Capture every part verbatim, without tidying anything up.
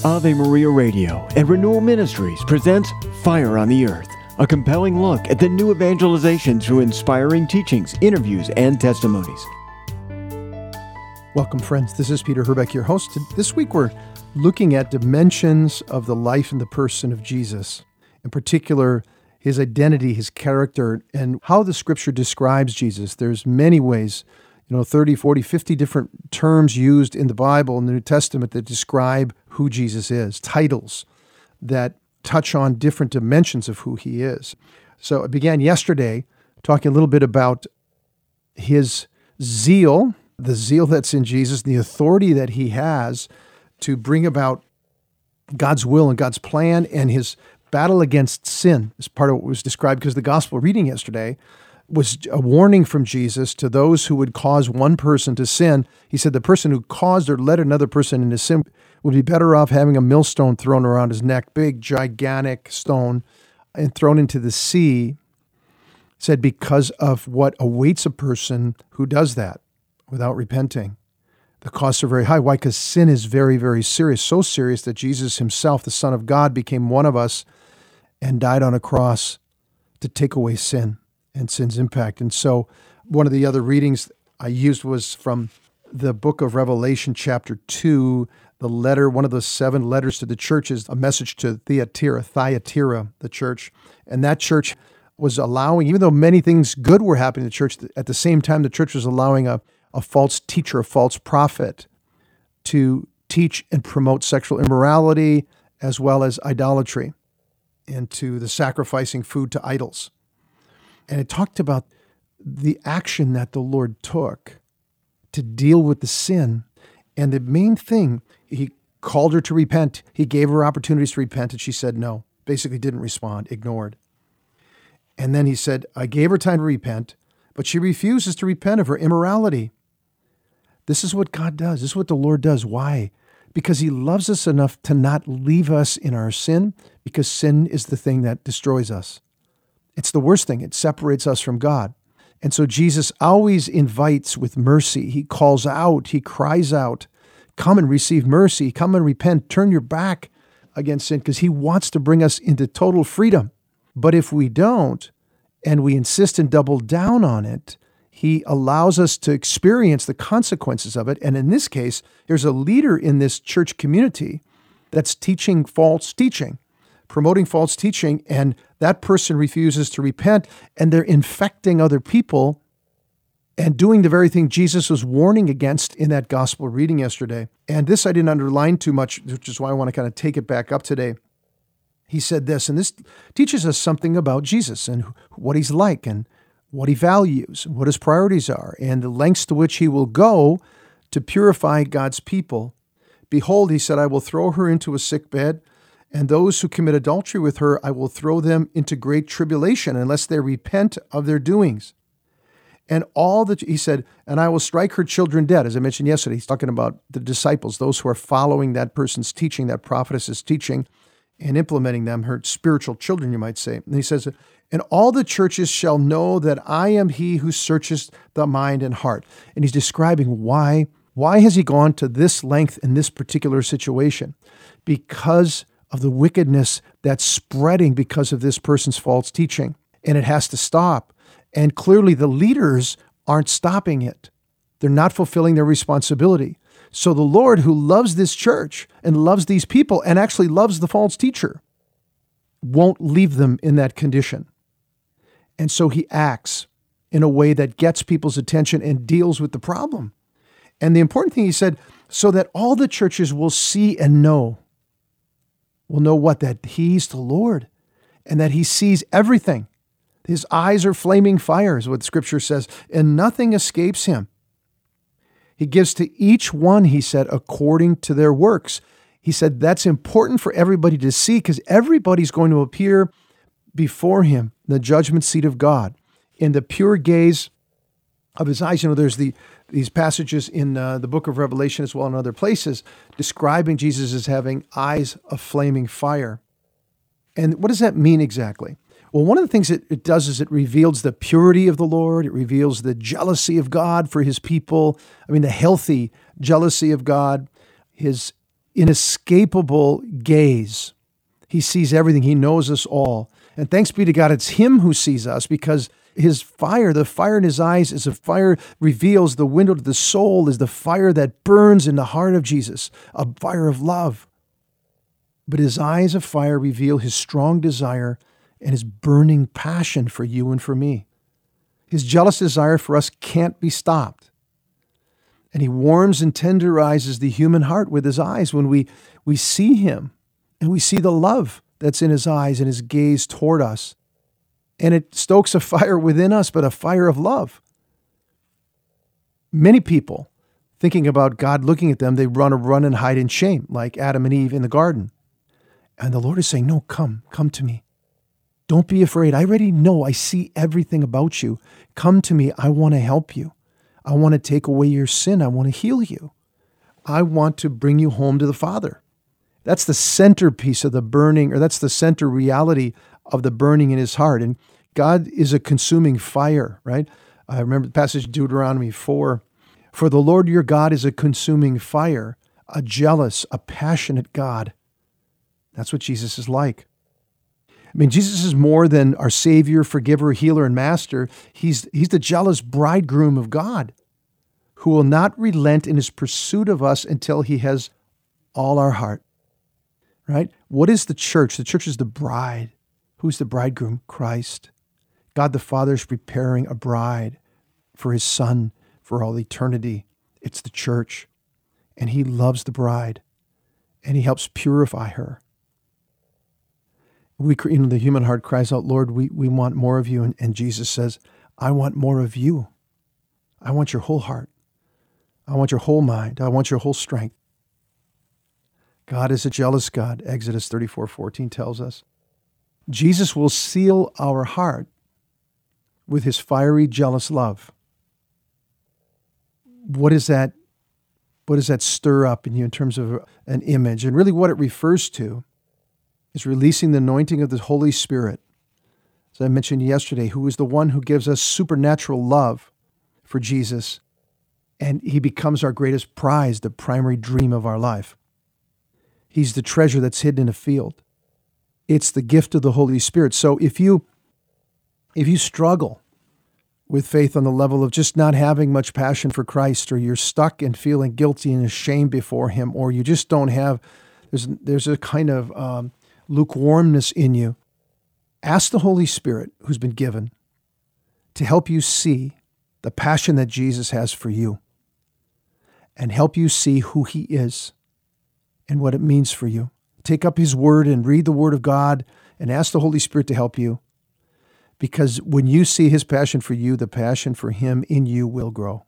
Ave Maria Radio and Renewal Ministries presents Fire on the Earth, a compelling look at the new evangelization through inspiring teachings, interviews, and testimonies. Welcome, friends. This is Peter Herbeck, your host. This week we're looking at dimensions of the life and the person of Jesus, in particular, his identity, his character, and how the Scripture describes Jesus. There's many ways, you know, thirty, forty, fifty different terms used in the Bible and the New Testament that describe who Jesus is, titles that touch on different dimensions of who he is. So I began yesterday talking a little bit about his zeal, the zeal that's in Jesus, the authority that he has to bring about God's will and God's plan, and his battle against sin is part of what was described, because the gospel reading yesterday was a warning from Jesus to those who would cause one person to sin. He said the person who caused or led another person into sin would be better off having a millstone thrown around his neck, big, gigantic stone, and thrown into the sea. He said because of what awaits a person who does that without repenting. The costs are very high. Why? Because sin is very, very serious, so serious that Jesus himself, the Son of God, became one of us and died on a cross to take away sin and sin's impact. And so one of the other readings I used was from the book of Revelation, chapter two, the letter, one of the seven letters to the churches, a message to Thyatira, Thyatira, the church. And that church was allowing, even though many things good were happening in the church, at the same time, the church was allowing a, a false teacher, a false prophet, to teach and promote sexual immorality as well as idolatry, and to the sacrificing food to idols. And it talked about the action that the Lord took to deal with the sin. And the main thing, he called her to repent. He gave her opportunities to repent, and she said no, basically didn't respond, ignored. And then he said, I gave her time to repent, but she refuses to repent of her immorality. This is what God does. This is what the Lord does. Why? Because he loves us enough to not leave us in our sin, because sin is the thing that destroys us. It's the worst thing. It separates us from God. And so Jesus always invites with mercy. He calls out, he cries out, come and receive mercy, come and repent, turn your back against sin, because he wants to bring us into total freedom. But if we don't, and we insist and double down on it, he allows us to experience the consequences of it. And in this case, there's a leader in this church community that's teaching false teaching, promoting false teaching, and that person refuses to repent, and they're infecting other people and doing the very thing Jesus was warning against in that gospel reading yesterday. And this I didn't underline too much, which is why I want to kind of take it back up today. He said this, and this teaches us something about Jesus and what he's like and what he values, what his priorities are, and the lengths to which he will go to purify God's people. Behold, he said, I will throw her into a sick bed, and those who commit adultery with her, I will throw them into great tribulation unless they repent of their doings. And all that, he said, and I will strike her children dead. As I mentioned yesterday, he's talking about the disciples, those who are following that person's teaching, that prophetess's teaching, and implementing them, her spiritual children, you might say. And he says, and all the churches shall know that I am he who searches the mind and heart. And he's describing why, why has he gone to this length in this particular situation? Because of the wickedness that's spreading because of this person's false teaching. And it has to stop. And clearly the leaders aren't stopping it. They're not fulfilling their responsibility. So the Lord, who loves this church and loves these people and actually loves the false teacher, won't leave them in that condition. And so he acts in a way that gets people's attention and deals with the problem. And the important thing he said, so that all the churches will see and know, will know what? That he's the Lord and that he sees everything. His eyes are flaming fires, what Scripture says, and nothing escapes him. He gives to each one, he said, according to their works. He said that's important for everybody to see, because everybody's going to appear before him, the judgment seat of God, in the pure gaze of his eyes. You know, there's the these passages in uh, the book of Revelation as well and other places describing Jesus as having eyes of flaming fire. And what does that mean exactly? Well, one of the things it, it does is it reveals the purity of the Lord. It reveals the jealousy of God for his people. I mean, the healthy jealousy of God, his inescapable gaze. He sees everything. He knows us all. And thanks be to God, it's him who sees us, because his fire, the fire in his eyes is a fire reveals the window to the soul, is the fire that burns in the heart of Jesus, a fire of love. But his eyes of fire reveal his strong desire and his burning passion for you and for me. His jealous desire for us can't be stopped. And he warms and tenderizes the human heart with his eyes when we, we see him and we see the love that's in his eyes and his gaze toward us. And it stokes a fire within us, but a fire of love. Many people, thinking about God looking at them, they run or run and hide in shame, like Adam and Eve in the garden. And the Lord is saying, no, come, come to me. Don't be afraid. I already know. I see everything about you. Come to me. I want to help you. I want to take away your sin. I want to heal you. I want to bring you home to the Father. That's the centerpiece of the burning, or that's the center reality of the burning in his heart. And God is a consuming fire, right? I remember the passage Deuteronomy four. For the Lord your God is a consuming fire, a jealous, a passionate God. That's what Jesus is like. I mean, Jesus is more than our Savior, forgiver, healer, and master. He's, he's the jealous bridegroom of God who will not relent in his pursuit of us until he has all our heart, right? What is the church? The church is the bride. Who's the bridegroom? Christ. God the Father is preparing a bride for his Son for all eternity. It's the church. And he loves the bride. And he helps purify her. We, you know, the human heart cries out, Lord, we, we want more of you. And, and Jesus says, I want more of you. I want your whole heart. I want your whole mind. I want your whole strength. God is a jealous God, Exodus thirty-four fourteen tells us. Jesus will seal our heart with his fiery, jealous love. What is that? What does that stir up in you in terms of an image? And really what it refers to is releasing the anointing of the Holy Spirit, as I mentioned yesterday, who is the one who gives us supernatural love for Jesus, and he becomes our greatest prize, the primary dream of our life. He's the treasure that's hidden in a field. It's the gift of the Holy Spirit. So if you, if you struggle with faith on the level of just not having much passion for Christ, or you're stuck and feeling guilty and ashamed before him, or you just don't have, there's, there's a kind of um, lukewarmness in you, ask the Holy Spirit who's been given to help you see the passion that Jesus has for you and help you see who he is and what it means for you. Take up his word and read the word of God and ask the Holy Spirit to help you, because when you see his passion for you, the passion for him in you will grow.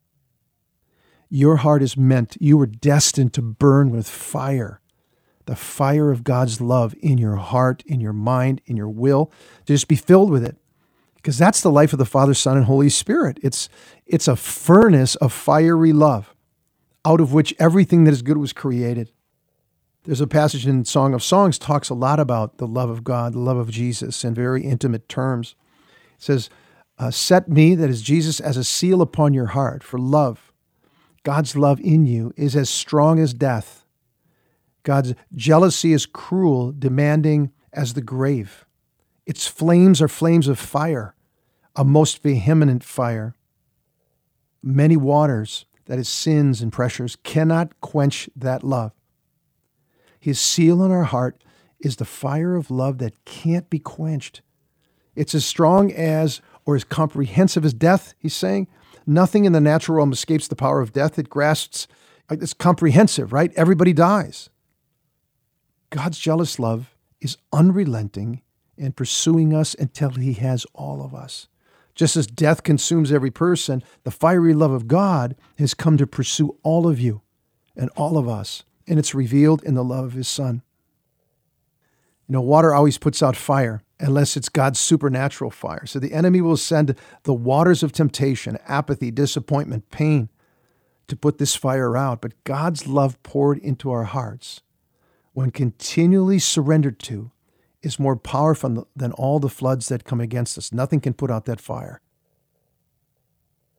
Your heart is meant, you were destined to burn with fire. The fire of God's love in your heart, in your mind, in your will, to just be filled with it. Because that's the life of the Father, Son, and Holy Spirit. It's, it's a furnace of fiery love, out of which everything that is good was created. There's a passage in Song of Songs talks a lot about the love of God, the love of Jesus, in very intimate terms. It says, uh, set me, that is Jesus, as a seal upon your heart, for love. God's love in you is as strong as death. God's jealousy is cruel, demanding as the grave. Its flames are flames of fire, a most vehement fire. Many waters, that is sins and pressures, cannot quench that love. His seal on our heart is the fire of love that can't be quenched. It's as strong as, or as comprehensive as death, he's saying. Nothing in the natural realm escapes the power of death. It grasps, it's comprehensive, right? Everybody dies. God's jealous love is unrelenting and pursuing us until he has all of us. Just as death consumes every person, the fiery love of God has come to pursue all of you and all of us, and it's revealed in the love of his Son. You know, water always puts out fire unless it's God's supernatural fire. So the enemy will send the waters of temptation, apathy, disappointment, pain to put this fire out. But God's love poured into our hearts, when continually surrendered to, is more powerful than all the floods that come against us. Nothing can put out that fire.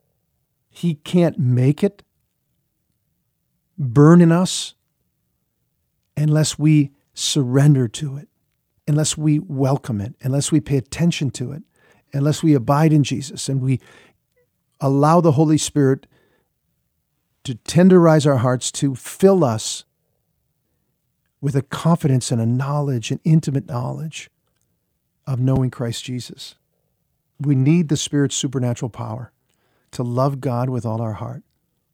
He can't make it burn in us unless we surrender to it, unless we welcome it, unless we pay attention to it, unless we abide in Jesus and we allow the Holy Spirit to tenderize our hearts, to fill us with a confidence and a knowledge, an intimate knowledge of knowing Christ Jesus. We need the Spirit's supernatural power to love God with all our heart.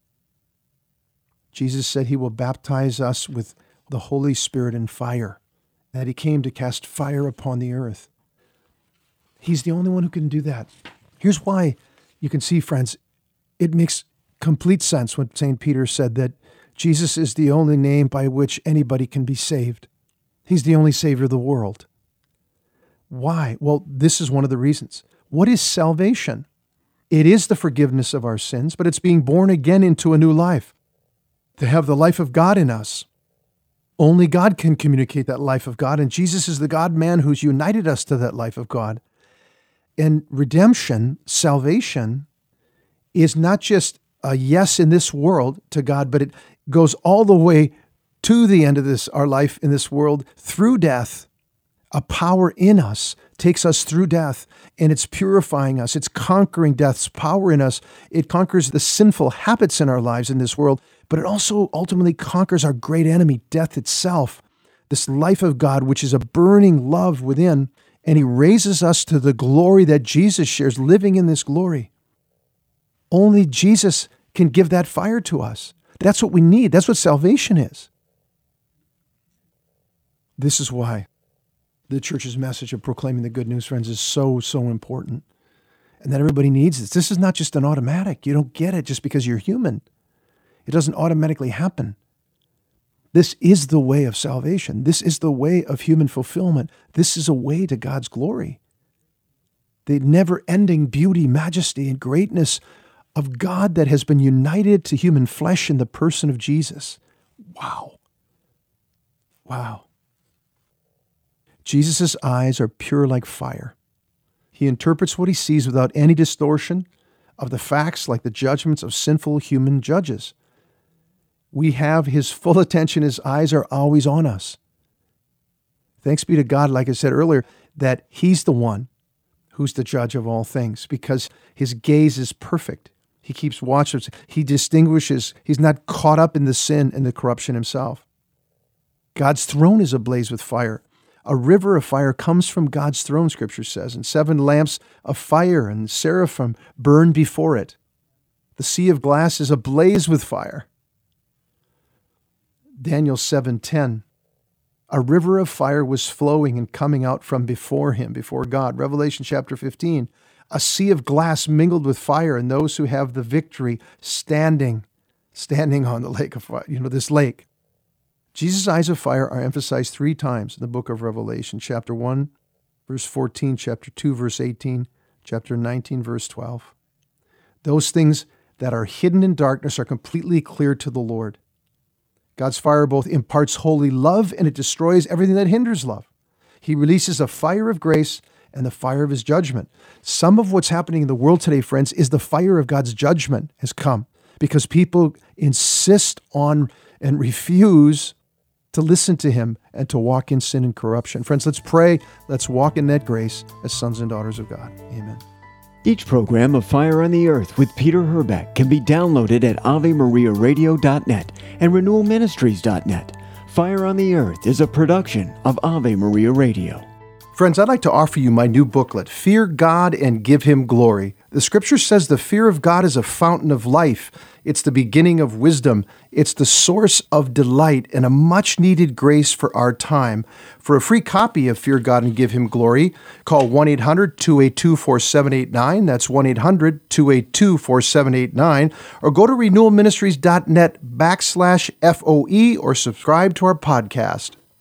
Jesus said he will baptize us with the Holy Spirit and fire, that he came to cast fire upon the earth. He's the only one who can do that. Here's why you can see, friends, it makes complete sense when Saint Peter said that Jesus is the only name by which anybody can be saved. He's the only Savior of the world. Why? Well, this is one of the reasons. What is salvation? It is the forgiveness of our sins, but it's being born again into a new life, to have the life of God in us. Only God can communicate that life of God, and Jesus is the God-man who's united us to that life of God. And redemption, salvation, is not just a yes in this world to God, but it goes all the way to the end of this, our life in this world, through death. A power in us takes us through death, and it's purifying us. It's conquering death's power in us. It conquers the sinful habits in our lives in this world, but it also ultimately conquers our great enemy, death itself, this life of God, which is a burning love within, and he raises us to the glory that Jesus shares, living in this glory. Only Jesus can give that fire to us. That's what we need. That's what salvation is. This is why the church's message of proclaiming the good news, friends, is so, so important. And that everybody needs this. This is not just an automatic. You don't get it just because you're human. It doesn't automatically happen. This is the way of salvation. This is the way of human fulfillment. This is a way to God's glory. The never-ending beauty, majesty, and greatness of God that has been united to human flesh in the person of Jesus. Wow. Wow. Jesus' eyes are pure like fire. He interprets what he sees without any distortion of the facts like the judgments of sinful human judges. We have his full attention. His eyes are always on us. Thanks be to God, like I said earlier, that he's the one who's the judge of all things because his gaze is perfect. He keeps watch. He distinguishes. He's not caught up in the sin and the corruption himself. God's throne is ablaze with fire. A river of fire comes from God's throne, Scripture says, and seven lamps of fire and seraphim burn before it. The sea of glass is ablaze with fire. Daniel seven ten, a river of fire was flowing and coming out from before him, before God. Revelation chapter fifteen, a sea of glass mingled with fire, and those who have the victory standing, standing on the lake of fire, you know, this lake. Jesus' eyes of fire are emphasized three times in the book of Revelation, chapter one, verse fourteen, chapter two, verse eighteen, chapter nineteen, verse twelve. Those things that are hidden in darkness are completely clear to the Lord. God's fire both imparts holy love and it destroys everything that hinders love. He releases a fire of grace and the fire of his judgment. Some of what's happening in the world today, friends, is the fire of God's judgment has come because people insist on and refuse to listen to him and to walk in sin and corruption. Friends, let's pray. Let's walk in that grace as sons and daughters of God. Amen. Each program of Fire on the Earth with Peter Herbeck can be downloaded at ave maria radio dot net and renewal ministries dot net. Fire on the Earth is a production of Ave Maria Radio. Friends, I'd like to offer you my new booklet, Fear God and Give Him Glory. The Scripture says the fear of God is a fountain of life. It's the beginning of wisdom. It's the source of delight and a much-needed grace for our time. For a free copy of Fear God and Give Him Glory, call one eight hundred two eight two four seven eight nine. That's one eight hundred two eight two four seven eight nine. Or go to renewal ministries dot net backslash F O E or subscribe to our podcast.